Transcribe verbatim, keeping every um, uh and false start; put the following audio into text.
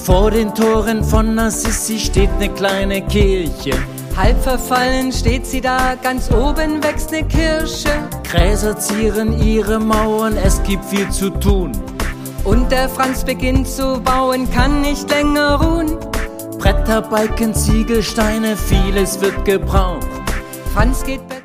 Vor den Toren von Assisi steht ne kleine Kirche. Halb verfallen steht sie da, ganz oben wächst ne Kirsche. Gräser zieren ihre Mauern, es gibt viel zu tun. Und der Franz beginnt zu bauen, kann nicht länger ruhen. Bretter, Balken, Ziegelsteine, vieles wird gebraucht. Franz geht